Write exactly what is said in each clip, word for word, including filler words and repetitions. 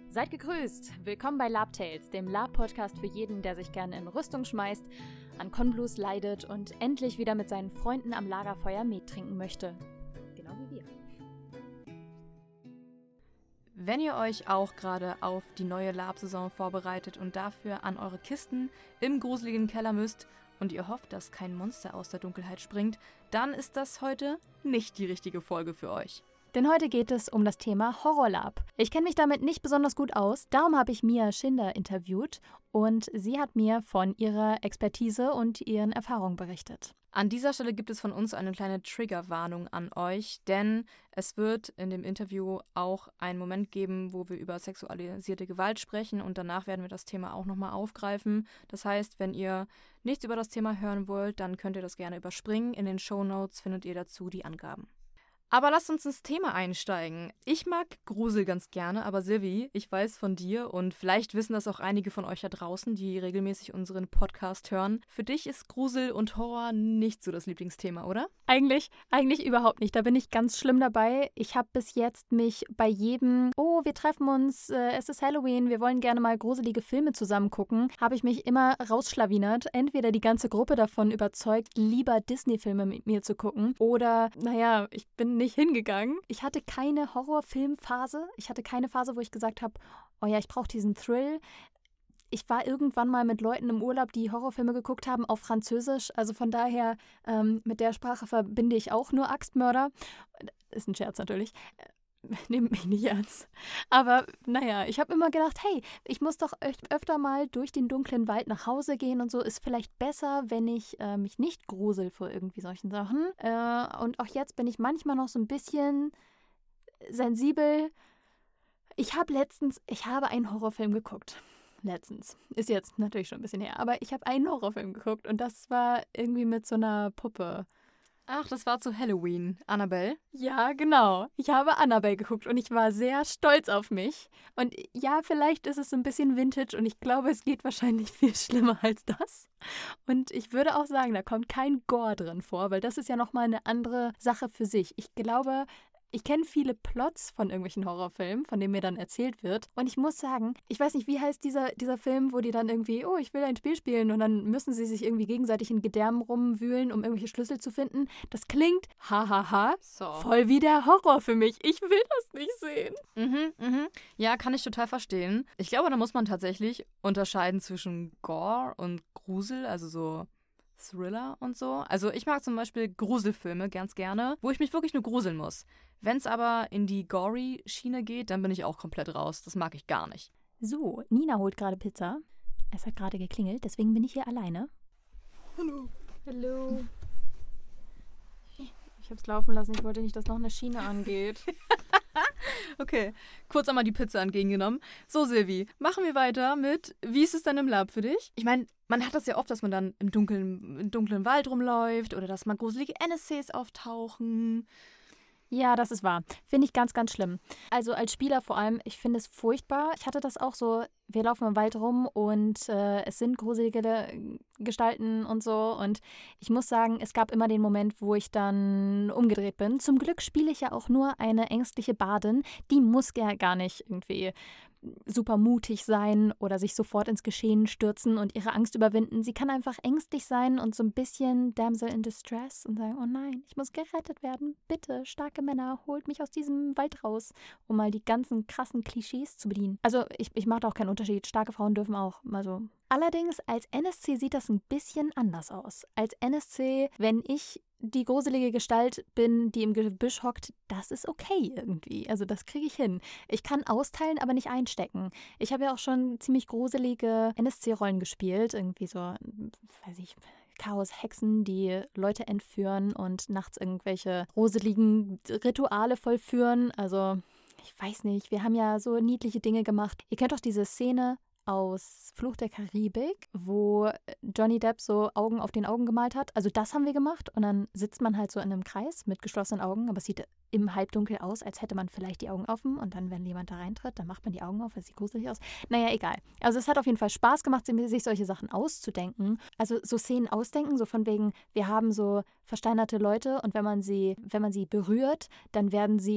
Seid gegrüßt! Willkommen bei Lab Tales, dem Lab-Podcast für jeden, der sich gerne in Rüstung schmeißt, an Konblues leidet und endlich wieder mit seinen Freunden am Lagerfeuer Met trinken möchte. Genau wie wir. Wenn ihr euch auch gerade auf die neue Lab-Saison vorbereitet und dafür an eure Kisten im gruseligen Keller müsst und ihr hofft, dass kein Monster aus der Dunkelheit springt, dann ist das heute nicht die richtige Folge für euch. Denn heute geht es um das Thema Horrorlab. Ich kenne mich damit nicht besonders gut aus, darum habe ich Mia Schinder interviewt und sie hat mir von ihrer Expertise und ihren Erfahrungen berichtet. An dieser Stelle gibt es von uns eine kleine Triggerwarnung an euch, denn es wird in dem Interview auch einen Moment geben, wo wir über sexualisierte Gewalt sprechen und danach werden wir das Thema auch nochmal aufgreifen. Das heißt, wenn ihr nichts über das Thema hören wollt, dann könnt ihr das gerne überspringen. In den Shownotes findet ihr dazu die Angaben. Aber lasst uns ins Thema einsteigen. Ich mag Grusel ganz gerne, aber Silvi, ich weiß von dir und vielleicht wissen das auch einige von euch da draußen, die regelmäßig unseren Podcast hören. Für dich ist Grusel und Horror nicht so das Lieblingsthema, oder? Eigentlich, eigentlich überhaupt nicht. Da bin ich ganz schlimm dabei. Ich habe bis jetzt mich bei jedem, oh, wir treffen uns, äh, es ist Halloween, wir wollen gerne mal gruselige Filme zusammen gucken, habe ich mich immer rausschlawinert. Entweder die ganze Gruppe davon überzeugt, lieber Disney-Filme mit mir zu gucken oder, naja, ich bin nicht hingegangen. Ich hatte keine Horrorfilmphase. Ich hatte keine Phase, wo ich gesagt habe, oh ja, ich brauche diesen Thrill. Ich war irgendwann mal mit Leuten im Urlaub, die Horrorfilme geguckt haben, auf Französisch. Also von daher, ähm, mit der Sprache verbinde ich auch nur Axtmörder. Ist ein Scherz natürlich. Nehmt mich nicht ernst. Aber naja, ich habe immer gedacht, hey, ich muss doch öf- öfter mal durch den dunklen Wald nach Hause gehen und so. Ist vielleicht besser, wenn ich äh, mich nicht grusel vor irgendwie solchen Sachen. Äh, und auch jetzt bin ich manchmal noch so ein bisschen sensibel. Ich habe letztens, ich habe einen Horrorfilm geguckt. Letztens. Ist jetzt natürlich schon ein bisschen her. Aber ich habe einen Horrorfilm geguckt und das war irgendwie mit so einer Puppe. Ach, das war zu Halloween. Annabelle? Ja, genau. Ich habe Annabelle geguckt und ich war sehr stolz auf mich. Und ja, vielleicht ist es ein bisschen Vintage und ich glaube, es geht wahrscheinlich viel schlimmer als das. Und ich würde auch sagen, da kommt kein Gore drin vor, weil das ist ja nochmal eine andere Sache für sich. Ich glaube, ich kenne viele Plots von irgendwelchen Horrorfilmen, von denen mir dann erzählt wird. Und ich muss sagen, ich weiß nicht, wie heißt dieser, dieser Film, wo die dann irgendwie, oh, ich will ein Spiel spielen und dann müssen sie sich irgendwie gegenseitig in Gedärmen rumwühlen, um irgendwelche Schlüssel zu finden. Das klingt, hahaha, So. voll wie der Horror für mich. Ich will das nicht sehen. Mhm, mhm. Ja, kann ich total verstehen. Ich glaube, da muss man tatsächlich unterscheiden zwischen Gore und Grusel, also so Thriller und so. Also ich mag zum Beispiel Gruselfilme ganz gerne, wo ich mich wirklich nur gruseln muss. Wenn es aber in die Gory-Schiene geht, dann bin ich auch komplett raus. Das mag ich gar nicht. So, Nina holt gerade Pizza. Es hat gerade geklingelt, deswegen bin ich hier alleine. Hallo. Hallo. Ich hab's laufen lassen, ich wollte nicht, dass noch eine Schiene angeht. Okay, kurz einmal die Pizza entgegengenommen. So, Silvi, machen wir weiter mit, wie ist es denn im Lab für dich? Ich meine, man hat das ja oft, dass man dann im dunklen, im dunklen Wald rumläuft oder dass mal gruselige N S Cs auftauchen. Ja, das ist wahr. Finde ich ganz, ganz schlimm. Also als Spieler vor allem, ich finde es furchtbar. Ich hatte das auch so, wir laufen im Wald rum und äh, es sind gruselige Gestalten und so. Und ich muss sagen, es gab immer den Moment, wo ich dann umgedreht bin. Zum Glück spiele ich ja auch nur eine ängstliche Bardin. Die muss ja gar nicht irgendwie super mutig sein oder sich sofort ins Geschehen stürzen und ihre Angst überwinden. Sie kann einfach ängstlich sein und so ein bisschen Damsel in Distress und sagen, oh nein, ich muss gerettet werden. Bitte, starke Männer, holt mich aus diesem Wald raus, um mal die ganzen krassen Klischees zu bedienen. Also ich, ich mache da auch keinen Unterschied. Starke Frauen dürfen auch. Also allerdings, als N S C sieht das ein bisschen anders aus. Als N S C, wenn ich die gruselige Gestalt bin, die im Gebüsch hockt, das ist okay irgendwie. Also das kriege ich hin. Ich kann austeilen, aber nicht einstecken. Ich habe ja auch schon ziemlich gruselige N S C-Rollen gespielt. Irgendwie so, weiß ich, Chaos-Hexen, die Leute entführen und nachts irgendwelche gruseligen Rituale vollführen. Also ich weiß nicht, wir haben ja so niedliche Dinge gemacht. Ihr kennt doch diese Szene aus Fluch der Karibik, wo Johnny Depp so Augen auf den Augen gemalt hat. Also das haben wir gemacht und dann sitzt man halt so in einem Kreis mit geschlossenen Augen, aber es sieht im Halbdunkel aus, als hätte man vielleicht die Augen offen und dann, wenn jemand da reintritt, dann macht man die Augen auf, das sieht gruselig aus. Naja, egal. Also es hat auf jeden Fall Spaß gemacht, sich solche Sachen auszudenken. Also so Szenen ausdenken, so von wegen, wir haben so versteinerte Leute und wenn man sie, wenn man sie berührt, dann werden sie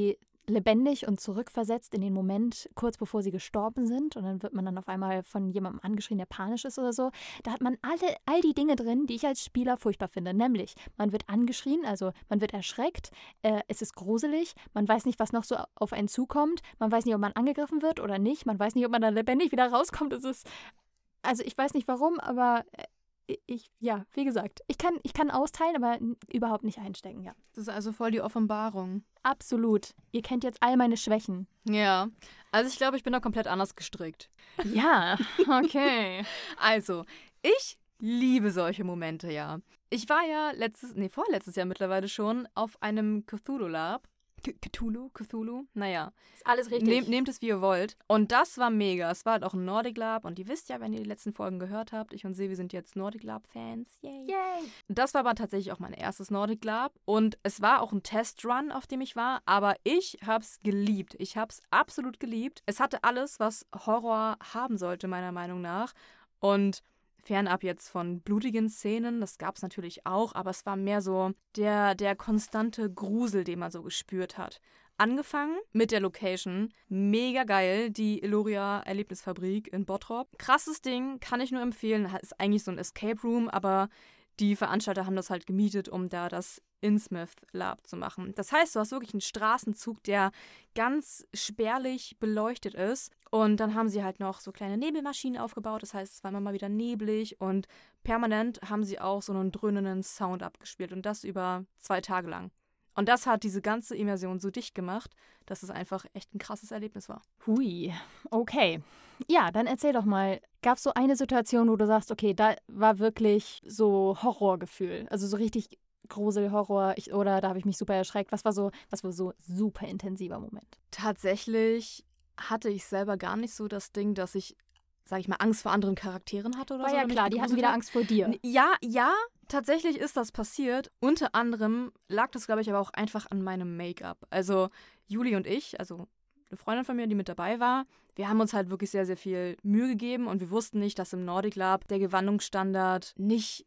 lebendig und zurückversetzt in den Moment, kurz bevor sie gestorben sind. Und dann wird man dann auf einmal von jemandem angeschrien, der panisch ist oder so. Da hat man alle, all die Dinge drin, die ich als Spieler furchtbar finde. Nämlich, man wird angeschrien, also man wird erschreckt, äh, es ist gruselig, man weiß nicht, was noch so auf einen zukommt, man weiß nicht, ob man angegriffen wird oder nicht, man weiß nicht, ob man dann lebendig wieder rauskommt. Es ist, also ich weiß nicht warum, aber ich, ja, wie gesagt, ich kann, ich kann austeilen, aber n- überhaupt nicht einstecken, ja. Das ist also voll die Offenbarung. Absolut. Ihr kennt jetzt all meine Schwächen. Ja, also ich glaube, ich bin da komplett anders gestrickt. Ja, okay. Also, ich liebe solche Momente, ja. Ich war ja letztes, nee, vorletztes Jahr mittlerweile schon auf einem Cthulhu-Lab. C- Cthulhu? Cthulhu? Naja. Ist alles richtig. Nehmt, nehmt es, wie ihr wollt. Und das war mega. Es war halt auch ein Nordic Lab. Und ihr wisst ja, wenn ihr die letzten Folgen gehört habt, ich und Sevi sind jetzt Nordic Lab-Fans. Yay. Yay. Das war aber tatsächlich auch mein erstes Nordic Lab. Und es war auch ein Testrun, auf dem ich war. Aber ich hab's geliebt. Ich hab's absolut geliebt. Es hatte alles, was Horror haben sollte, meiner Meinung nach. Und fernab jetzt von blutigen Szenen, das gab es natürlich auch, aber es war mehr so der, der konstante Grusel, den man so gespürt hat. Angefangen mit der Location, mega geil, die Illuria Erlebnisfabrik in Bottrop. Krasses Ding, kann ich nur empfehlen, ist eigentlich so ein Escape Room, aber die Veranstalter haben das halt gemietet, um da das Innsmouth Lab zu machen. Das heißt, du hast wirklich einen Straßenzug, der ganz spärlich beleuchtet ist. Und dann haben sie halt noch so kleine Nebelmaschinen aufgebaut. Das heißt, es war immer mal wieder neblig. Und permanent haben sie auch so einen dröhnenden Sound abgespielt. Und das über zwei Tage lang. Und das hat diese ganze Immersion so dicht gemacht, dass es einfach echt ein krasses Erlebnis war. Hui, okay. Ja, dann erzähl doch mal, gab es so eine Situation, wo du sagst, okay, da war wirklich so Horrorgefühl, also so richtig Grusel, Horror, ich, oder da habe ich mich super erschreckt. Was war so, was war so super intensiver Moment? Tatsächlich hatte ich selber gar nicht so das Ding, dass ich, sag ich mal, Angst vor anderen Charakteren hatte oder War so. ja oder mich klar, die hatten gegruselt wieder hat. Angst vor dir. Ja, ja, tatsächlich ist das passiert. Unter anderem lag das, glaube ich, aber auch einfach an meinem Make-up. Also Juli und ich, also eine Freundin von mir, die mit dabei war, wir haben uns halt wirklich sehr, sehr viel Mühe gegeben und wir wussten nicht, dass im Nordic Lab der Gewandungsstandard nicht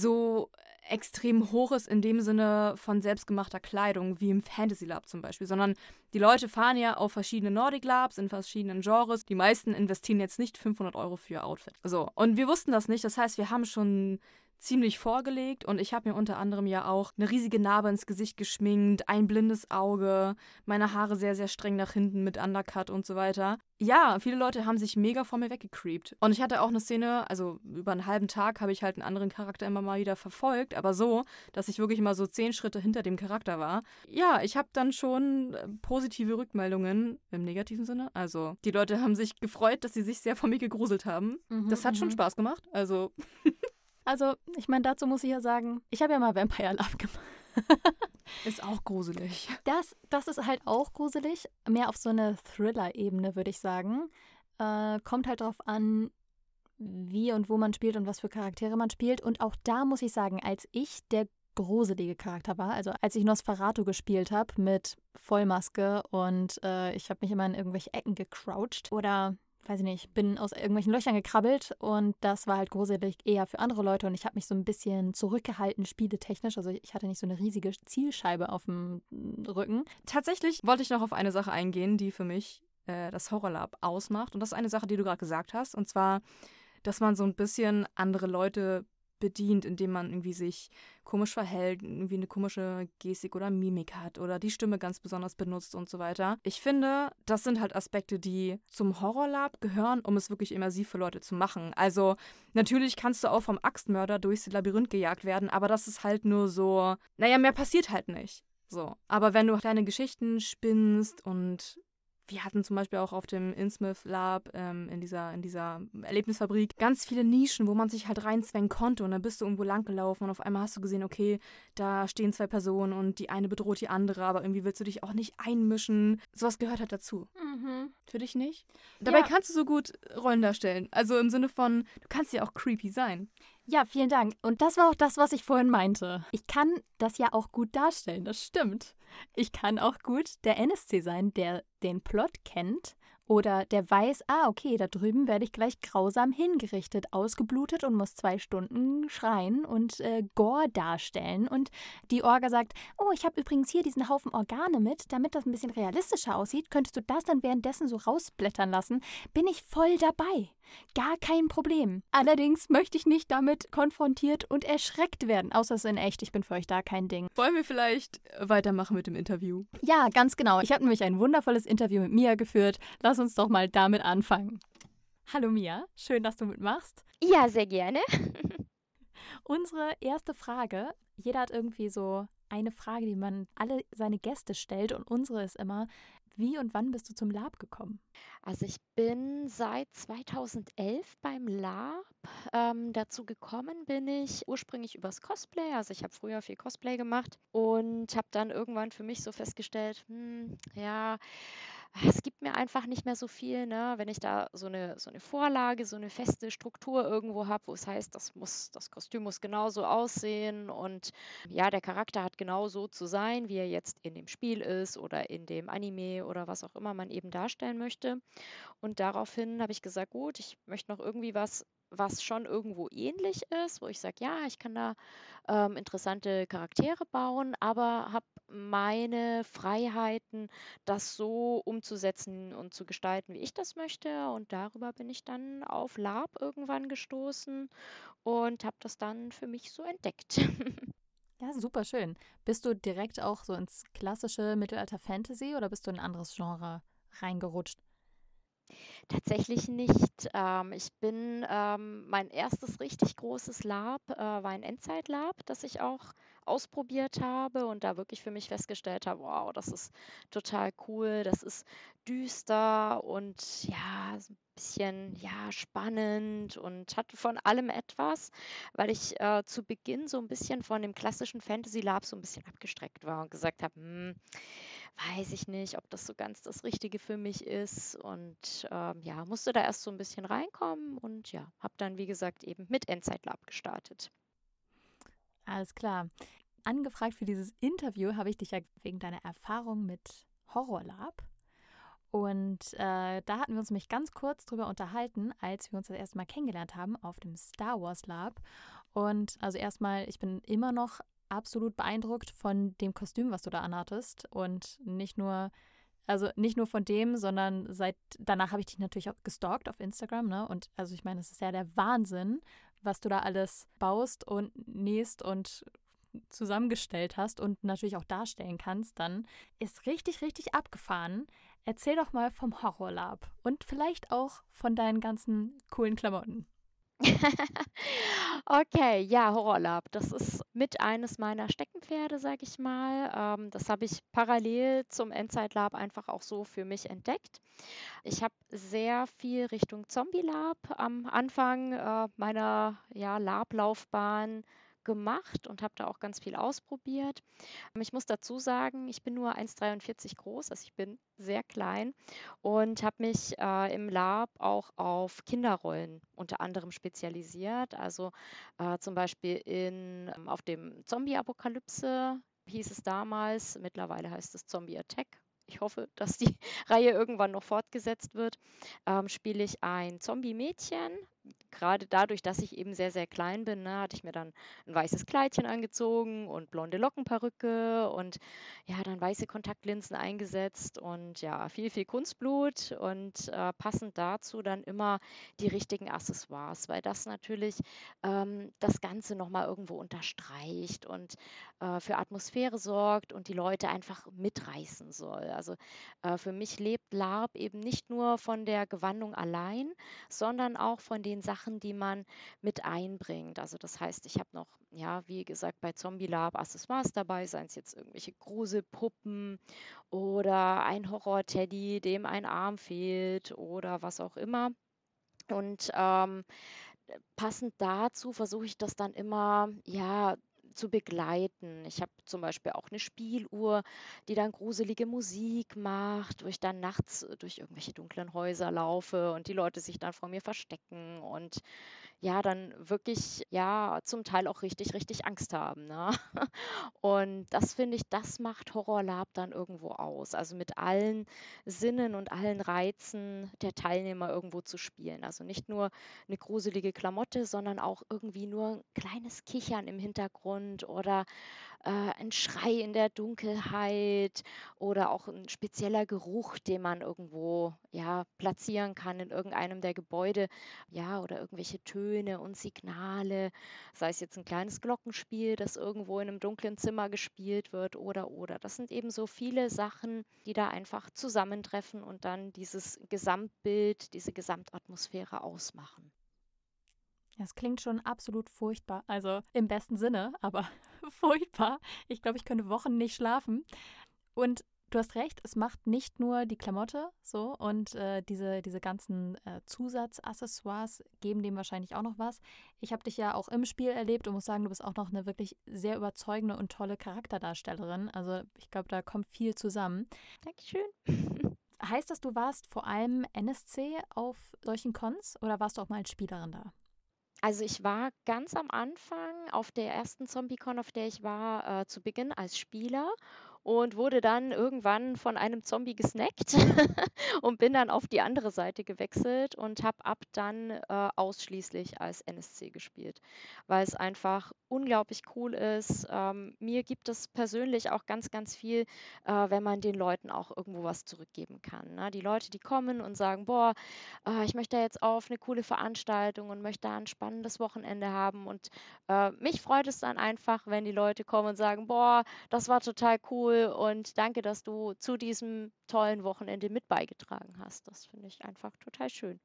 so extrem hoch ist in dem Sinne von selbstgemachter Kleidung wie im Fantasy Lab zum Beispiel, sondern die Leute fahren ja auf verschiedene Nordic Labs in verschiedenen Genres. Die meisten investieren jetzt nicht fünfhundert Euro für ihr Outfit. So, und wir wussten das nicht. Das heißt, wir haben schon ziemlich vorgelegt und ich habe mir unter anderem ja auch eine riesige Narbe ins Gesicht geschminkt, ein blindes Auge, meine Haare sehr, sehr streng nach hinten mit Undercut und so weiter. Ja, viele Leute haben sich mega vor mir weggecreept. Und ich hatte auch eine Szene, also über einen halben Tag habe ich halt einen anderen Charakter immer mal wieder verfolgt, aber so, dass ich wirklich immer so zehn Schritte hinter dem Charakter war. Ja, ich habe dann schon positive Rückmeldungen im negativen Sinne. Also die Leute haben sich gefreut, dass sie sich sehr vor mir gegruselt haben. Mhm, das hat mhm. schon Spaß gemacht. Also Also, ich meine, dazu muss ich ja sagen, ich habe ja mal Vampire Lab gemacht. ist auch gruselig. Das, das ist halt auch gruselig, mehr auf so eine Thriller-Ebene, würde ich sagen. Äh, kommt halt drauf an, wie und wo man spielt und was für Charaktere man spielt. Und auch da muss ich sagen, als ich der gruselige Charakter war, also als ich Nosferatu gespielt habe mit Vollmaske und äh, ich habe mich immer in irgendwelche Ecken gecroucht oder weiß ich nicht, bin aus irgendwelchen Löchern gekrabbelt und das war halt gruselig eher für andere Leute und ich habe mich so ein bisschen zurückgehalten, spieletechnisch. Also ich hatte nicht so eine riesige Zielscheibe auf dem Rücken. Tatsächlich wollte ich noch auf eine Sache eingehen, die für mich äh, das Horrorlab ausmacht. Und das ist eine Sache, die du gerade gesagt hast. Und zwar, dass man so ein bisschen andere Leute bedient, indem man irgendwie sich komisch verhält, irgendwie eine komische Gestik oder Mimik hat oder die Stimme ganz besonders benutzt und so weiter. Ich finde, das sind halt Aspekte, die zum Horrorlab gehören, um es wirklich immersiv für Leute zu machen. Also natürlich kannst du auch vom Axtmörder durchs Labyrinth gejagt werden, aber das ist halt nur so, naja, mehr passiert halt nicht. So. Aber wenn du kleine Geschichten spinnst und wir hatten zum Beispiel auch auf dem Innsmouth Lab ähm, in, dieser, in dieser Erlebnisfabrik ganz viele Nischen, wo man sich halt reinzwängen konnte und dann bist du irgendwo langgelaufen und auf einmal hast du gesehen, okay, da stehen zwei Personen und die eine bedroht die andere, aber irgendwie willst du dich auch nicht einmischen. Sowas gehört halt dazu. Mhm. Für dich nicht? Dabei Ja. kannst du so gut Rollen darstellen. Also im Sinne von, du kannst ja auch creepy sein. Ja, vielen Dank. Und das war auch das, was ich vorhin meinte. Ich kann das ja auch gut darstellen, das stimmt. Ich kann auch gut der N S C sein, der den Plot kennt Oder der weiß, ah, okay, da drüben werde ich gleich grausam hingerichtet, ausgeblutet und muss zwei Stunden schreien und äh, Gore darstellen. Und die Orga sagt, oh, ich habe übrigens hier diesen Haufen Organe mit, damit das ein bisschen realistischer aussieht. Könntest du das dann währenddessen so rausblättern lassen? Bin ich voll dabei. Gar kein Problem. Allerdings möchte ich nicht damit konfrontiert und erschreckt werden, außer es ist in echt. Ich bin für euch da kein Ding. Wollen wir vielleicht weitermachen mit dem Interview? Ja, ganz genau. Ich habe nämlich ein wundervolles Interview mit Mia geführt. Lass uns doch mal damit anfangen. Hallo Mia, schön, dass du mitmachst. Ja, sehr gerne. Unsere erste Frage, jeder hat irgendwie so eine Frage, die man alle seine Gäste stellt und unsere ist immer, wie und wann bist du zum Lab gekommen? Also ich bin seit zweitausendelf beim Lab. Ähm, dazu gekommen bin ich ursprünglich übers Cosplay. Also ich habe früher viel Cosplay gemacht und habe dann irgendwann für mich so festgestellt, hm, ja, es gibt mir einfach nicht mehr so viel, ne? Wenn ich da so eine, so eine Vorlage, so eine feste Struktur irgendwo habe, wo es heißt, das muss, das Kostüm muss genauso aussehen und ja, der Charakter hat genau so zu sein, wie er jetzt in dem Spiel ist oder in dem Anime oder was auch immer man eben darstellen möchte. Und daraufhin habe ich gesagt, gut, ich möchte noch irgendwie was, was schon irgendwo ähnlich ist, wo ich sage, ja, ich kann da ähm, interessante Charaktere bauen, aber habe meine Freiheiten, das so umzusetzen und zu gestalten, wie ich das möchte. Und darüber bin ich dann auf Lab irgendwann gestoßen und habe das dann für mich so entdeckt. Ja, super schön. Bist du direkt auch so ins klassische Mittelalter-Fantasy oder bist du in ein anderes Genre reingerutscht? Tatsächlich nicht. Ähm, ich bin, ähm, mein erstes richtig großes Lab äh, war ein Endzeit-Lab, das ich auch ausprobiert habe und da wirklich für mich festgestellt habe, wow, das ist total cool, das ist düster und ja, so ein bisschen ja, spannend und hat von allem etwas, weil ich äh, zu Beginn so ein bisschen von dem klassischen Fantasy-Lab so ein bisschen abgestreckt war und gesagt habe, hm, weiß ich nicht, ob das so ganz das Richtige für mich ist. Und ähm, ja, musste da erst so ein bisschen reinkommen und ja, habe dann, wie gesagt, eben mit Endzeit-Lab gestartet. Alles klar. Angefragt für dieses Interview habe ich dich ja wegen deiner Erfahrung mit Horrorlab. Und äh, da hatten wir uns nämlich ganz kurz drüber unterhalten, als wir uns das erste Mal kennengelernt haben auf dem Star Wars Lab. Und also erstmal, ich bin immer noch absolut beeindruckt von dem Kostüm, was du da anhattest. Und nicht nur, also nicht nur von dem, sondern seit danach habe ich dich natürlich auch gestalkt auf Instagram, ne? Und also ich meine, es ist ja der Wahnsinn, was du da alles baust und nähst und zusammengestellt hast und natürlich auch darstellen kannst, dann ist richtig, richtig abgefahren. Erzähl doch mal vom Horrorlab und vielleicht auch von deinen ganzen coolen Klamotten. Okay, ja, Horrorlab, das ist mit eines meiner Steckenpferde, sage ich mal. Ähm, das habe ich parallel zum Endzeit-Lab einfach auch so für mich entdeckt. Ich habe sehr viel Richtung Zombie-Lab am Anfang äh, meiner ja, Lab-Laufbahn gemacht und habe da auch ganz viel ausprobiert. Ähm, Ich muss dazu sagen, ich bin nur eins Komma dreiundvierzig groß, also ich bin sehr klein und habe mich äh, im Lab auch auf Kinderrollen unter anderem spezialisiert. Also äh, zum Beispiel in, ähm, auf dem Zombie-Apokalypse hieß es damals, mittlerweile heißt es Zombie Attack. Ich hoffe, dass die Reihe irgendwann noch fortgesetzt wird. Ähm, spiele ich ein Zombie-Mädchen. Gerade dadurch, dass ich eben sehr, sehr klein bin, ne, hatte ich mir dann ein weißes Kleidchen angezogen und blonde Lockenperücke und ja, dann weiße Kontaktlinsen eingesetzt und ja, viel, viel Kunstblut und äh, passend dazu dann immer die richtigen Accessoires, weil das natürlich ähm, das Ganze nochmal irgendwo unterstreicht und äh, für Atmosphäre sorgt und die Leute einfach mitreißen soll. Also äh, für mich lebt LARP eben nicht nur von der Gewandung allein, sondern auch von den Sachen, die man mit einbringt. Also das heißt, ich habe noch, ja, wie gesagt, bei Zombie LARP Accessoires dabei, seien es jetzt irgendwelche Gruselpuppen oder ein Horror-Teddy, dem ein Arm fehlt oder was auch immer. Und ähm, passend dazu versuche ich das dann immer, ja, zu begleiten. Ich habe zum Beispiel auch eine Spieluhr, die dann gruselige Musik macht, wo ich dann nachts durch irgendwelche dunklen Häuser laufe und die Leute sich dann vor mir verstecken und ja dann wirklich, ja, zum Teil auch richtig, richtig Angst haben, ne? Und das finde ich, das macht Horror Lab dann irgendwo aus. Also mit allen Sinnen und allen Reizen der Teilnehmer irgendwo zu spielen. Also nicht nur eine gruselige Klamotte, sondern auch irgendwie nur ein kleines Kichern im Hintergrund oder äh, ein Schrei in der Dunkelheit oder auch ein spezieller Geruch, den man irgendwo ja platzieren kann in irgendeinem der Gebäude, ja, oder irgendwelche Töne und Signale, sei es jetzt ein kleines Glockenspiel, das irgendwo in einem dunklen Zimmer gespielt wird oder oder. Das sind eben so viele Sachen, die da einfach zusammentreffen und dann dieses Gesamtbild, diese Gesamtatmosphäre ausmachen. Das klingt schon absolut furchtbar. Also im besten Sinne, aber furchtbar. Ich glaube, ich könnte Wochen nicht schlafen. Und du hast recht, es macht nicht nur die Klamotte so und äh, diese, diese ganzen äh, Zusatzaccessoires geben dem wahrscheinlich auch noch was. Ich habe dich ja auch im Spiel erlebt und muss sagen, du bist auch noch eine wirklich sehr überzeugende und tolle Charakterdarstellerin. Also ich glaube, da kommt viel zusammen. Dankeschön. Heißt das, du warst vor allem N S C auf solchen Cons oder warst du auch mal als Spielerin da? Also ich war ganz am Anfang auf der ersten ZombieCon, auf der ich war, äh, zu Beginn als Spieler und wurde dann irgendwann von einem Zombie gesnackt und bin dann auf die andere Seite gewechselt und habe ab dann äh, ausschließlich als N S C gespielt, weil es einfach unglaublich cool ist. Ähm, mir gibt es persönlich auch ganz, ganz viel, äh, wenn man den Leuten auch irgendwo was zurückgeben kann. Ne? Die Leute, die kommen und sagen, boah, äh, ich möchte jetzt auf eine coole Veranstaltung und möchte da ein spannendes Wochenende haben. Und äh, mich freut es dann einfach, wenn die Leute kommen und sagen, boah, das war total cool und danke, dass du zu diesem tollen Wochenende mit beigetragen hast. Das finde ich einfach total schön.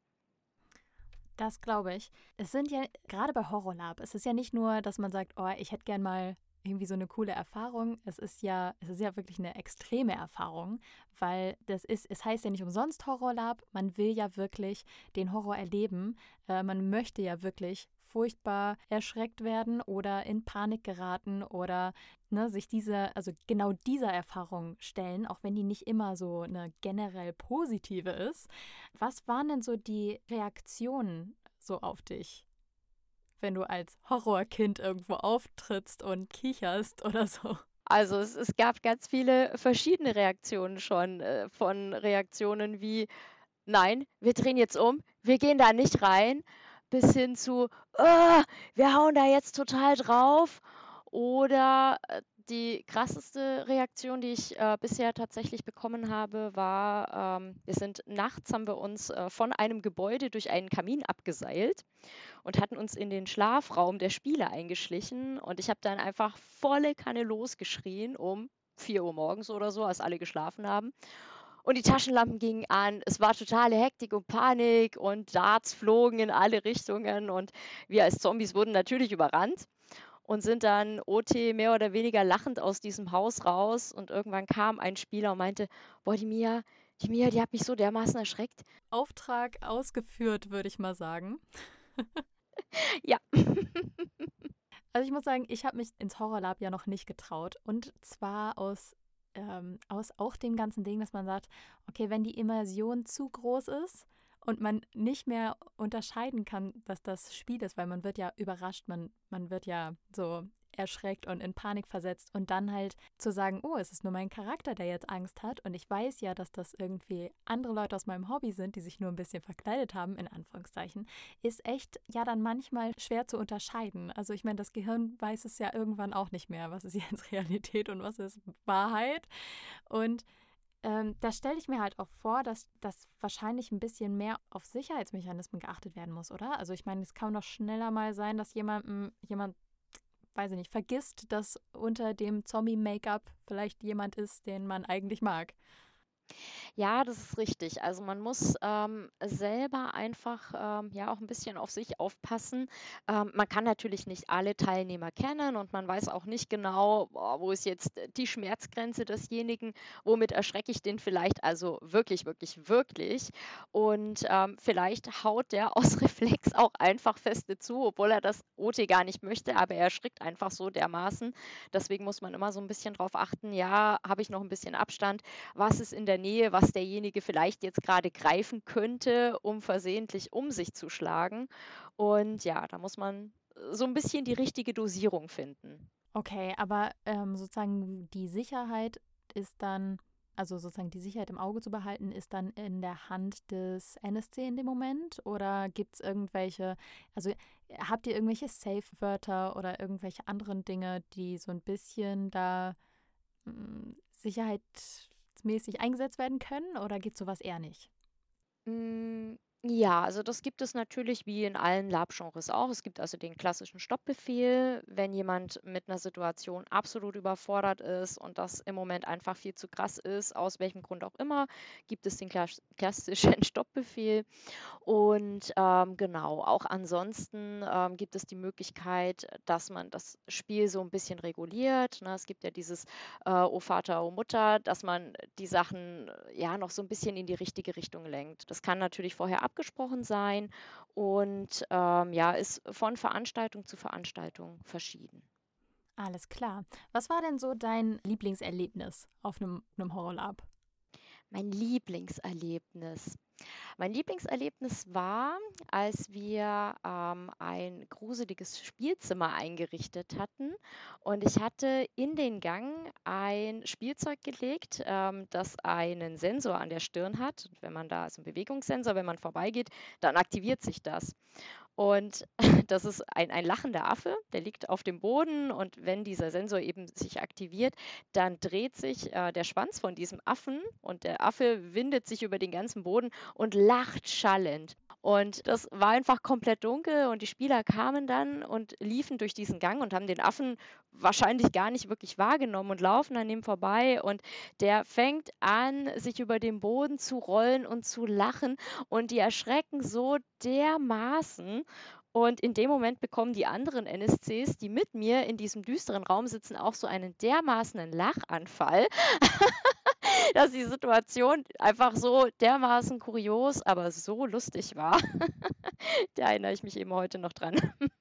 Das glaube ich. Es sind ja, gerade bei Horror Lab, es ist ja nicht nur, dass man sagt, oh, ich hätte gern mal irgendwie so eine coole Erfahrung. Es ist ja, es ist ja wirklich eine extreme Erfahrung, weil das ist, es heißt ja nicht umsonst Horror Lab. Man will ja wirklich den Horror erleben. Äh, man möchte ja wirklich furchtbar erschreckt werden oder in Panik geraten oder ne, sich diese, also genau dieser Erfahrung stellen, auch wenn die nicht immer so eine generell positive ist. Was waren denn so die Reaktionen so auf dich, wenn du als Horrorkind irgendwo auftrittst und kicherst oder so? Also es, es gab ganz viele verschiedene Reaktionen schon, äh, von Reaktionen wie, nein, wir drehen jetzt um, wir gehen da nicht rein, bis hin zu, "Ah, wir hauen da jetzt total drauf." Oder äh, die krasseste Reaktion, die ich äh, bisher tatsächlich bekommen habe, war, ähm, wir sind nachts, haben wir uns äh, von einem Gebäude durch einen Kamin abgeseilt und hatten uns in den Schlafraum der Spieler eingeschlichen. Und ich habe dann einfach volle Kanne losgeschrien um vier Uhr morgens oder so, als alle geschlafen haben. Und die Taschenlampen gingen an. Es war totale Hektik und Panik und Darts flogen in alle Richtungen und wir als Zombies wurden natürlich überrannt und sind dann O T mehr oder weniger lachend aus diesem Haus raus. Und irgendwann kam ein Spieler und meinte, boah, die Mia, die Mia, die hat mich so dermaßen erschreckt. Auftrag ausgeführt, würde ich mal sagen. Ja. Also ich muss sagen, ich habe mich ins Horrorlab ja noch nicht getraut. Und zwar aus, ähm, aus auch dem ganzen Ding, dass man sagt, okay, wenn die Immersion zu groß ist und man nicht mehr unterscheiden kann, dass das Spiel ist, weil man wird ja überrascht, man, man wird ja so erschreckt und in Panik versetzt und dann halt zu sagen, oh, es ist nur mein Charakter, der jetzt Angst hat und ich weiß ja, dass das irgendwie andere Leute aus meinem Hobby sind, die sich nur ein bisschen verkleidet haben, in Anführungszeichen, ist echt ja dann manchmal schwer zu unterscheiden. Also ich meine, das Gehirn weiß es ja irgendwann auch nicht mehr, was ist jetzt Realität und was ist Wahrheit und ähm, da stelle ich mir halt auch vor, dass das wahrscheinlich ein bisschen mehr auf Sicherheitsmechanismen geachtet werden muss, oder? Also ich meine, es kann doch schneller mal sein, dass jemandem, jemand weiß ich nicht, vergisst, dass unter dem Zombie-Make-up vielleicht jemand ist, den man eigentlich mag. Ja, das ist richtig. Also man muss ähm, selber einfach ähm, ja auch ein bisschen auf sich aufpassen. Ähm, man kann natürlich nicht alle Teilnehmer kennen und man weiß auch nicht genau, boah, wo ist jetzt die Schmerzgrenze desjenigen, womit erschrecke ich den vielleicht, also wirklich, wirklich, wirklich. Und ähm, vielleicht haut der aus Reflex auch einfach feste zu, obwohl er das O T gar nicht möchte, aber er erschrickt einfach so dermaßen. Deswegen muss man immer so ein bisschen drauf achten, ja, habe ich noch ein bisschen Abstand, was ist in der Nähe, was was derjenige vielleicht jetzt gerade greifen könnte, um versehentlich um sich zu schlagen. Und ja, da muss man so ein bisschen die richtige Dosierung finden. Okay, aber ähm, sozusagen die Sicherheit ist dann, also sozusagen die Sicherheit im Auge zu behalten, ist dann in der Hand des N S C in dem Moment? Oder gibt es irgendwelche, also habt ihr irgendwelche Safe-Wörter oder irgendwelche anderen Dinge, die so ein bisschen da mh, sicherheitsmäßig eingesetzt werden können? Oder gibt es sowas eher nicht? Hm, ja, also das gibt es natürlich wie in allen Lab-Genres auch. Es gibt also den klassischen Stoppbefehl, wenn jemand mit einer Situation absolut überfordert ist und das im Moment einfach viel zu krass ist, aus welchem Grund auch immer, gibt es den klass klassischen Stoppbefehl. Und ähm, genau, auch ansonsten ähm, gibt es die Möglichkeit, dass man das Spiel so ein bisschen reguliert. Ne? Es gibt ja dieses äh, O Vater, O Mutter, dass man die Sachen äh, ja noch so ein bisschen in die richtige Richtung lenkt. Das kann natürlich vorher abgesprochen sein und ähm, ja, ist von Veranstaltung zu Veranstaltung verschieden. Alles klar. Was war denn so dein Lieblingserlebnis auf einem, einem Horrorlab? Mein Lieblingserlebnis. Mein Lieblingserlebnis war, als wir ähm, ein gruseliges Spielzimmer eingerichtet hatten und ich hatte in den Gang ein Spielzeug gelegt, ähm, das einen Sensor an der Stirn hat. Wenn man da, ist ein Bewegungssensor, wenn man vorbeigeht, dann aktiviert sich das. Und das ist ein, ein lachender Affe, der liegt auf dem Boden und wenn dieser Sensor eben sich aktiviert, dann dreht sich äh, der Schwanz von diesem Affen und der Affe windet sich über den ganzen Boden und lacht schallend. Und das war einfach komplett dunkel und die Spieler kamen dann und liefen durch diesen Gang und haben den Affen wahrscheinlich gar nicht wirklich wahrgenommen und laufen an ihm vorbei und der fängt an, sich über den Boden zu rollen und zu lachen und die erschrecken so dermaßen. Und in dem Moment bekommen die anderen N S Cs, die mit mir in diesem düsteren Raum sitzen, auch so einen dermaßenen Lachanfall, dass die Situation einfach so dermaßen kurios, aber so lustig war. Da erinnere ich mich eben heute noch dran.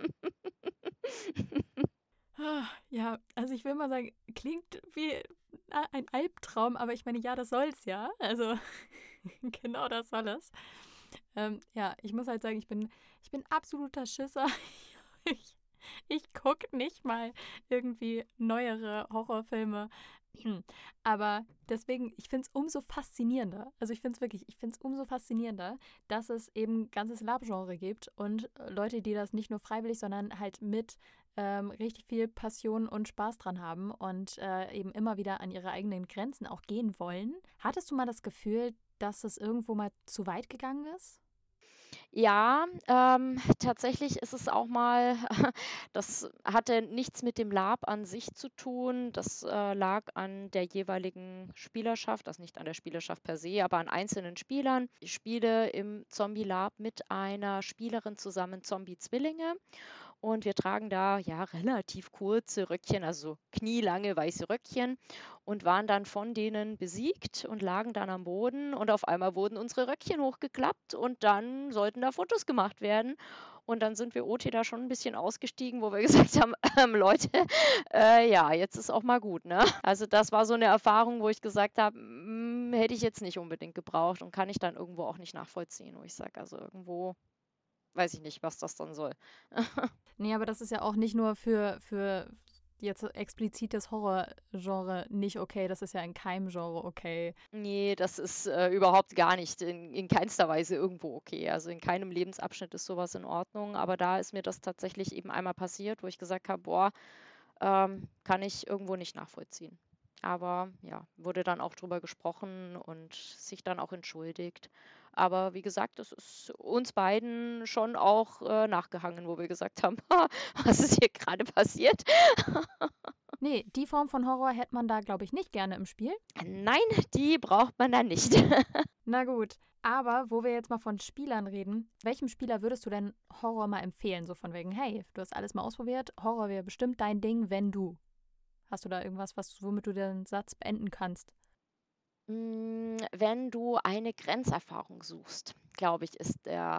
Ah, ja, also ich will mal sagen, klingt wie a- ein Albtraum, aber ich meine, ja, das soll's ja. Also genau das soll es. Ähm, ja, ich muss halt sagen, ich bin, ich bin absoluter Schisser. Ich, ich gucke nicht mal irgendwie neuere Horrorfilme. Hm. Aber deswegen, ich finde es umso faszinierender. Also ich finde es wirklich, ich finde es umso faszinierender, dass es eben ein ganzes Lab-Genre gibt und äh, Leute, die das nicht nur freiwillig, sondern halt mit ähm, richtig viel Passion und Spaß dran haben und äh, eben immer wieder an ihre eigenen Grenzen auch gehen wollen. Hattest du mal das Gefühl, dass es irgendwo mal zu weit gegangen ist? Ja, ähm, tatsächlich ist es auch mal, das hatte nichts mit dem Lab an sich zu tun. Das äh, lag an der jeweiligen Spielerschaft, also nicht an der Spielerschaft per se, aber an einzelnen Spielern. Ich spiele im Zombie Lab mit einer Spielerin zusammen Zombie-Zwillinge. Und wir tragen da ja relativ kurze Röckchen, also knielange weiße Röckchen und waren dann von denen besiegt und lagen dann am Boden und auf einmal wurden unsere Röckchen hochgeklappt und dann sollten da Fotos gemacht werden. Und dann sind wir O T da schon ein bisschen ausgestiegen, wo wir gesagt haben, ähm, Leute, äh, ja, jetzt ist auch mal gut, ne? Also das war so eine Erfahrung, wo ich gesagt habe, mm, hätte ich jetzt nicht unbedingt gebraucht und kann ich dann irgendwo auch nicht nachvollziehen, wo ich sage, also irgendwo weiß ich nicht, was das dann soll. Nee, aber das ist ja auch nicht nur für, für jetzt explizites Horrorgenre nicht okay, das ist ja in keinem Genre okay. Nee, das ist äh, überhaupt gar nicht in, in keinster Weise irgendwo okay. Also in keinem Lebensabschnitt ist sowas in Ordnung. Aber da ist mir das tatsächlich eben einmal passiert, wo ich gesagt habe, boah, ähm, kann ich irgendwo nicht nachvollziehen. Aber ja, wurde dann auch drüber gesprochen und sich dann auch entschuldigt. Aber wie gesagt, das ist uns beiden schon auch äh, nachgehangen, wo wir gesagt haben, was ist hier gerade passiert? Nee, die Form von Horror hätte man da, glaube ich, nicht gerne im Spiel. Nein, die braucht man dann nicht. Na gut, aber wo wir jetzt mal von Spielern reden, welchem Spieler würdest du denn Horror mal empfehlen? So von wegen, hey, du hast alles mal ausprobiert, Horror wäre bestimmt dein Ding, wenn du. Hast du da irgendwas, was, womit du den Satz beenden kannst? Mm, Wenn du eine Grenzerfahrung suchst, glaube ich, ist der,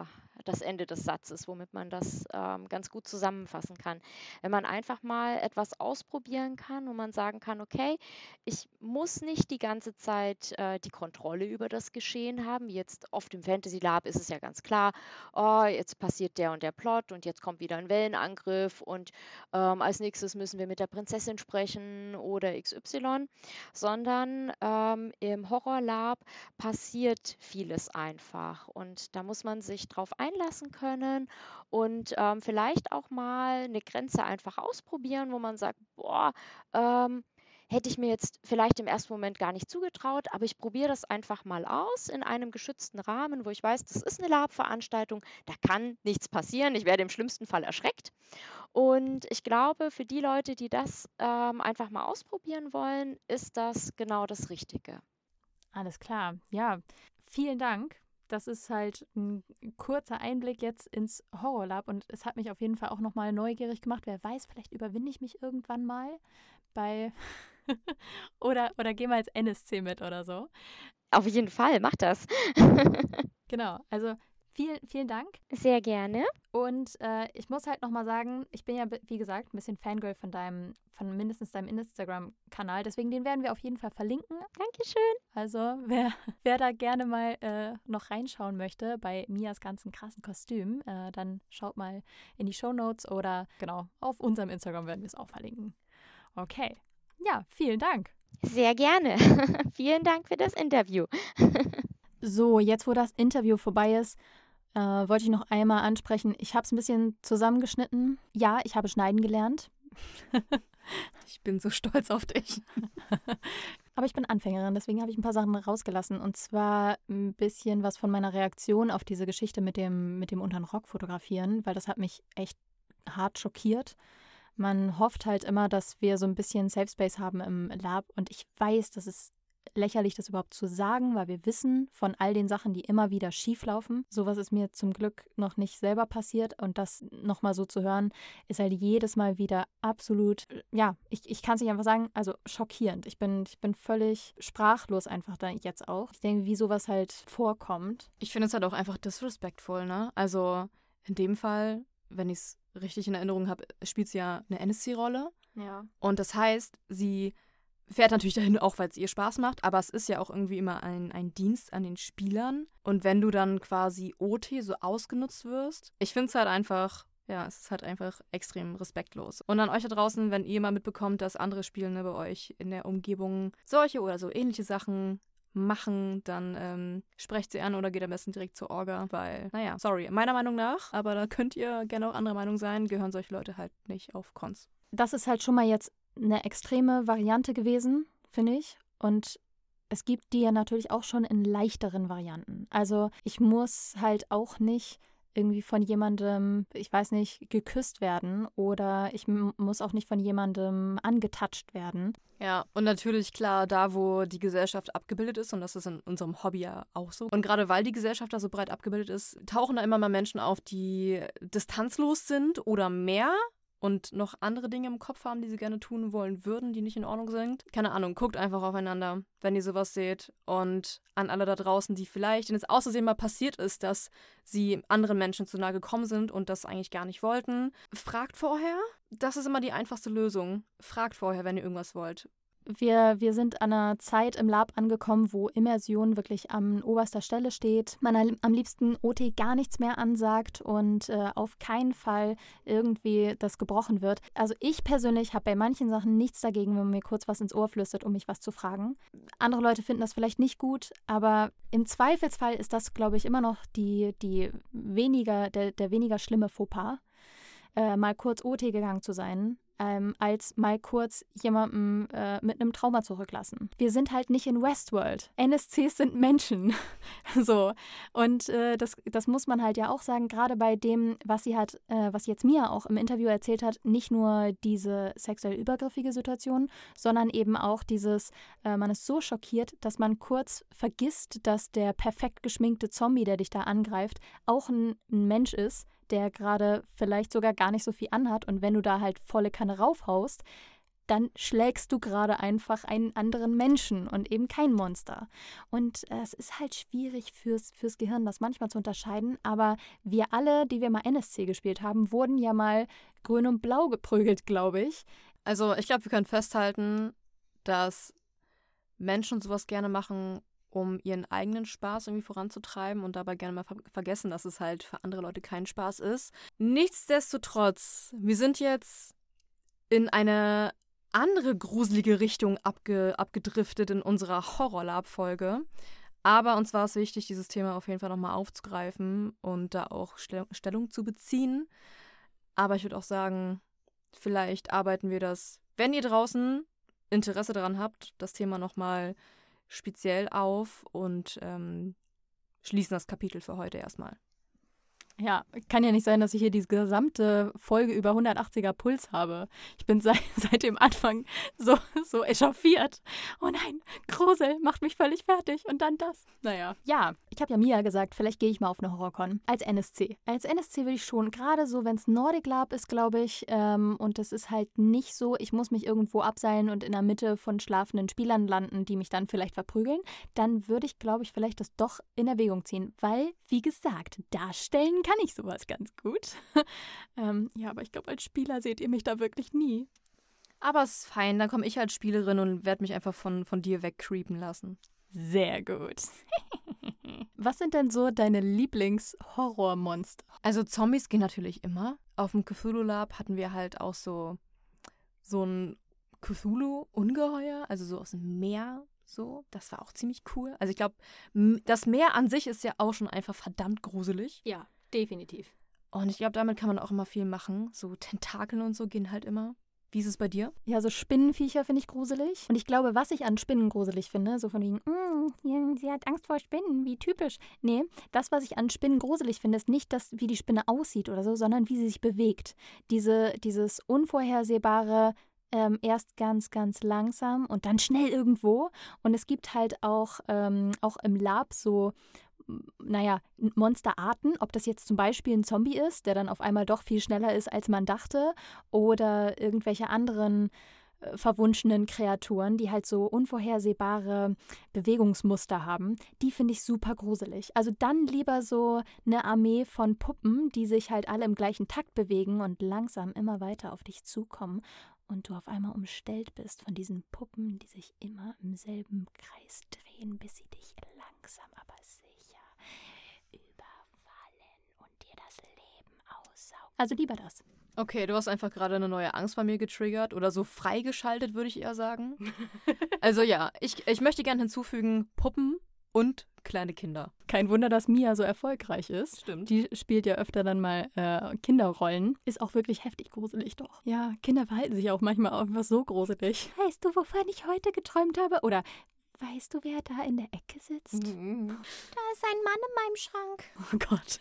das Ende des Satzes, womit man das ähm, ganz gut zusammenfassen kann. Wenn man einfach mal etwas ausprobieren kann, wo man sagen kann, okay, ich muss nicht die ganze Zeit äh, die Kontrolle über das Geschehen haben. Jetzt oft im Fantasy Lab ist es ja ganz klar, oh, jetzt passiert der und der Plot und jetzt kommt wieder ein Wellenangriff und ähm, als nächstes müssen wir mit der Prinzessin sprechen oder X Y, sondern ähm, im Horror Lab passiert vieles einfach und da muss man sich drauf einlassen können und ähm, vielleicht auch mal eine Grenze einfach ausprobieren, wo man sagt, boah, ähm, hätte ich mir jetzt vielleicht im ersten Moment gar nicht zugetraut, aber ich probiere das einfach mal aus in einem geschützten Rahmen, wo ich weiß, das ist eine Lab-Veranstaltung, da kann nichts passieren, ich werde im schlimmsten Fall erschreckt. Und ich glaube, für die Leute, die das ähm, einfach mal ausprobieren wollen, ist das genau das Richtige. Alles klar. Ja, vielen Dank. Das ist halt ein kurzer Einblick jetzt ins Horrorlab und es hat mich auf jeden Fall auch nochmal neugierig gemacht. Wer weiß, vielleicht überwinde ich mich irgendwann mal bei oder, oder gehe mal als N S C mit oder so. Auf jeden Fall, mach das. Genau, also vielen, vielen Dank. Sehr gerne. Und äh, ich muss halt nochmal sagen, ich bin ja, wie gesagt, ein bisschen Fangirl von deinem, von mindestens deinem Instagram-Kanal. Deswegen den werden wir auf jeden Fall verlinken. Dankeschön. Also wer, wer da gerne mal äh, noch reinschauen möchte bei Mias ganzen krassen Kostüm, äh, dann schaut mal in die Shownotes oder genau, auf unserem Instagram werden wir es auch verlinken. Okay. Ja, vielen Dank. Sehr gerne. Vielen Dank für das Interview. So, jetzt wo das Interview vorbei ist, äh, wollte ich noch einmal ansprechen. Ich habe es ein bisschen zusammengeschnitten. Ja, ich habe schneiden gelernt. Ich bin so stolz auf dich. Aber ich bin Anfängerin, deswegen habe ich ein paar Sachen rausgelassen. Und zwar ein bisschen was von meiner Reaktion auf diese Geschichte mit dem, mit dem unter den Rock fotografieren, weil das hat mich echt hart schockiert. Man hofft halt immer, dass wir so ein bisschen Safe Space haben im Lab. Und ich weiß, das ist lächerlich, das überhaupt zu sagen, weil wir wissen von all den Sachen, die immer wieder schief laufen. Sowas ist mir zum Glück noch nicht selber passiert. Und das nochmal so zu hören, ist halt jedes Mal wieder absolut, ja, ich, ich kann es nicht einfach sagen, also schockierend. Ich bin, ich bin völlig sprachlos einfach da jetzt auch. Ich denke, wie sowas halt vorkommt. Ich finde es halt auch einfach disrespectful, ne? Also in dem Fall, wenn ich es richtig in Erinnerung habe, spielt sie ja eine N S C-Rolle. Ja. Und das heißt, sie fährt natürlich dahin, auch weil es ihr Spaß macht, aber es ist ja auch irgendwie immer ein, ein Dienst an den Spielern. Und wenn du dann quasi O T so ausgenutzt wirst, ich finde es halt einfach, ja, es ist halt einfach extrem respektlos. Und an euch da draußen, wenn ihr mal mitbekommt, dass andere Spielende bei euch in der Umgebung solche oder so ähnliche Sachen machen, dann ähm, sprecht sie an oder geht am besten direkt zur Orga, weil, naja, sorry, meiner Meinung nach, aber da könnt ihr gerne auch anderer Meinung sein, gehören solche Leute halt nicht auf Cons. Das ist halt schon mal jetzt eine extreme Variante gewesen, finde ich. Und es gibt die ja natürlich auch schon in leichteren Varianten. Also ich muss halt auch nicht irgendwie von jemandem, ich weiß nicht, geküsst werden oder ich m- muss auch nicht von jemandem angetatscht werden. Ja, und natürlich klar, da wo die Gesellschaft abgebildet ist, und das ist in unserem Hobby ja auch so. Und gerade weil die Gesellschaft da so breit abgebildet ist, tauchen da immer mal Menschen auf, die distanzlos sind oder mehr und noch andere Dinge im Kopf haben, die sie gerne tun wollen würden, die nicht in Ordnung sind. Keine Ahnung, guckt einfach aufeinander, wenn ihr sowas seht. Und an alle da draußen, die vielleicht, wenn es außersehen mal passiert ist, dass sie anderen Menschen zu nahe gekommen sind und das eigentlich gar nicht wollten, fragt vorher. Das ist immer die einfachste Lösung. Fragt vorher, wenn ihr irgendwas wollt. Wir, wir sind an einer Zeit im Lab angekommen, wo Immersion wirklich an oberster Stelle steht. Man am liebsten O T gar nichts mehr ansagt und äh, auf keinen Fall irgendwie das gebrochen wird. Also ich persönlich habe bei manchen Sachen nichts dagegen, wenn man mir kurz was ins Ohr flüstert, um mich was zu fragen. Andere Leute finden das vielleicht nicht gut, aber im Zweifelsfall ist das, glaube ich, immer noch die, die weniger, der, der weniger schlimme Fauxpas, äh, mal kurz O T gegangen zu sein. Ähm, als mal kurz jemandem äh, mit einem Trauma zurücklassen. Wir sind halt nicht in Westworld. N S Cs sind Menschen. So. Und äh, das, das muss man halt ja auch sagen, gerade bei dem, was sie hat, äh, was jetzt Mia auch im Interview erzählt hat, nicht nur diese sexuell übergriffige Situation, sondern eben auch dieses, äh, man ist so schockiert, dass man kurz vergisst, dass der perfekt geschminkte Zombie, der dich da angreift, auch ein, ein Mensch ist, der gerade vielleicht sogar gar nicht so viel anhat und wenn du da halt volle Kanne raufhaust, dann schlägst du gerade einfach einen anderen Menschen und eben kein Monster. Und äh, es ist halt schwierig fürs, fürs Gehirn, das manchmal zu unterscheiden, aber wir alle, die wir mal N S C gespielt haben, wurden ja mal grün und blau geprügelt, glaube ich. Also ich glaube, wir können festhalten, dass Menschen sowas gerne machen, um ihren eigenen Spaß irgendwie voranzutreiben und dabei gerne mal ver- vergessen, dass es halt für andere Leute kein Spaß ist. Nichtsdestotrotz, wir sind jetzt in eine andere gruselige Richtung abge- abgedriftet in unserer Horrorlab-Folge. Aber uns war es wichtig, dieses Thema auf jeden Fall nochmal aufzugreifen und da auch Stell- Stellung zu beziehen. Aber ich würde auch sagen, vielleicht arbeiten wir das, wenn ihr draußen Interesse daran habt, das Thema nochmal speziell auf und ähm, schließen das Kapitel für heute erstmal. Ja, kann ja nicht sein, dass ich hier diese gesamte Folge über hundertachtziger Puls habe. Ich bin seit, seit dem Anfang so, so echauffiert. Oh nein, Grusel macht mich völlig fertig. Und dann das. Naja. Ja, ich habe ja Mia gesagt, vielleicht gehe ich mal auf eine Horrorcon. Als N S C. Als N S C würde ich schon, gerade so, wenn es Nordic Lab ist, glaube ich, ähm, und das ist halt nicht so, ich muss mich irgendwo abseilen und in der Mitte von schlafenden Spielern landen, die mich dann vielleicht verprügeln, dann würde ich, glaube ich, vielleicht das doch in Erwägung ziehen. Weil, wie gesagt, darstellen kann ich sowas ganz gut. ähm, ja, aber ich glaube, als Spieler seht ihr mich da wirklich nie. Aber es ist fein, dann komme ich als Spielerin und werde mich einfach von, von dir wegcreepen lassen. Sehr gut. Was sind denn so deine Lieblings-Horrormonster? Also Zombies gehen natürlich immer. Auf dem Cthulhu Lab hatten wir halt auch so, so ein Cthulhu-Ungeheuer, also so aus dem Meer. So, das war auch ziemlich cool. Also ich glaube, das Meer an sich ist ja auch schon einfach verdammt gruselig. Ja, definitiv. Und ich glaube, damit kann man auch immer viel machen. So Tentakeln und so gehen halt immer. Wie ist es bei dir? Ja, so Spinnenviecher finde ich gruselig. Und ich glaube, was ich an Spinnen gruselig finde, so von wegen, mm, sie hat Angst vor Spinnen, wie typisch. Nee, das, was ich an Spinnen gruselig finde, ist nicht das, wie die Spinne aussieht oder so, sondern wie sie sich bewegt. Diese, dieses unvorhersehbare, Ähm, erst ganz, ganz langsam und dann schnell irgendwo. Und es gibt halt auch, ähm, auch im Lab so, naja, Monsterarten, ob das jetzt zum Beispiel ein Zombie ist, der dann auf einmal doch viel schneller ist, als man dachte, oder irgendwelche anderen äh, verwunschenen Kreaturen, die halt so unvorhersehbare Bewegungsmuster haben, die finde ich super gruselig. Also dann lieber so eine Armee von Puppen, die sich halt alle im gleichen Takt bewegen und langsam immer weiter auf dich zukommen und du auf einmal umstellt bist von diesen Puppen, die sich immer im selben Kreis drehen, bis sie dich langsam aber sicher überfallen und dir das Leben aussaugen. Also lieber das. Okay, du hast einfach gerade eine neue Angst bei mir getriggert oder so freigeschaltet, würde ich eher sagen. Also ja, ich, ich möchte gerne hinzufügen, Puppen und kleine Kinder. Kein Wunder, dass Mia so erfolgreich ist. Stimmt. Die spielt ja öfter dann mal äh, Kinderrollen. Ist auch wirklich heftig gruselig doch. Ja, Kinder verhalten sich auch manchmal auch einfach so gruselig. Weißt du, wovon ich heute geträumt habe? Oder weißt du, wer da in der Ecke sitzt? Mhm. Da ist ein Mann in meinem Schrank. Oh Gott.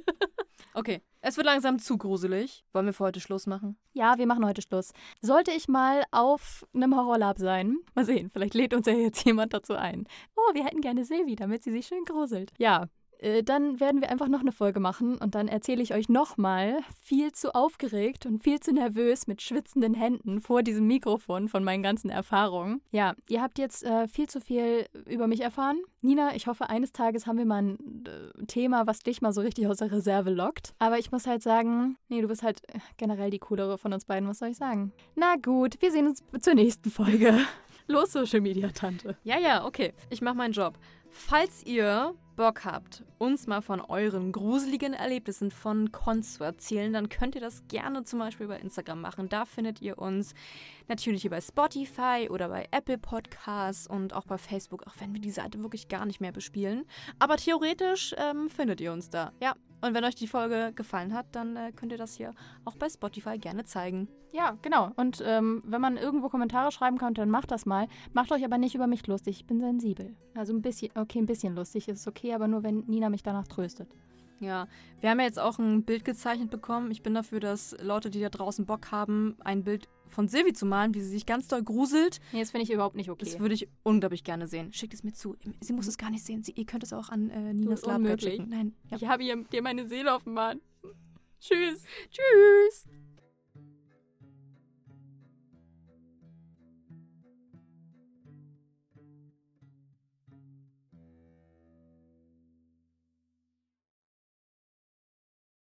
Okay, es wird langsam zu gruselig. Wollen wir für heute Schluss machen? Ja, wir machen heute Schluss. Sollte ich mal auf einem Horrorlab sein, mal sehen, vielleicht lädt uns ja jetzt jemand dazu ein. Oh, wir hätten gerne Silvi, damit sie sich schön gruselt. Ja, äh, dann werden wir einfach noch eine Folge machen und dann erzähle ich euch nochmal, viel zu aufgeregt und viel zu nervös mit schwitzenden Händen vor diesem Mikrofon von meinen ganzen Erfahrungen. Ja, ihr habt jetzt äh, viel zu viel über mich erfahren. Nina, ich hoffe, eines Tages haben wir mal ein äh, Thema, was dich mal so richtig aus der Reserve lockt. Aber ich muss halt sagen, nee, du bist halt generell die coolere von uns beiden, was soll ich sagen? Na gut, wir sehen uns zur nächsten Folge. Los, Social Media, Tante. Ja, ja, okay. Ich mache meinen Job. Falls ihr Bock habt, uns mal von euren gruseligen Erlebnissen von Cons zu erzählen, dann könnt ihr das gerne zum Beispiel bei Instagram machen. Da findet ihr uns natürlich hier bei Spotify oder bei Apple Podcasts und auch bei Facebook, auch wenn wir die Seite wirklich gar nicht mehr bespielen. Aber theoretisch ähm, findet ihr uns da. Ja, und wenn euch die Folge gefallen hat, dann äh, könnt ihr das hier auch bei Spotify gerne zeigen. Ja, genau. Und ähm, wenn man irgendwo Kommentare schreiben kann, dann macht das mal. Macht euch aber nicht über mich lustig. Ich bin sensibel. Also ein bisschen, okay, ein bisschen lustig ist okay, aber nur, wenn Nina mich danach tröstet. Ja, wir haben ja jetzt auch ein Bild gezeichnet bekommen. Ich bin dafür, dass Leute, die da draußen Bock haben, ein Bild von Silvi zu malen, wie sie sich ganz doll gruselt. Nee, das finde ich überhaupt nicht okay. Das würde ich unglaublich gerne sehen. Schickt es mir zu. Sie muss es gar nicht sehen. Sie, ihr könnt es auch an äh, Ninas Lab schicken. Nein. Ja. Ich habe dir meine Seele offenbart. Tschüss. Tschüss.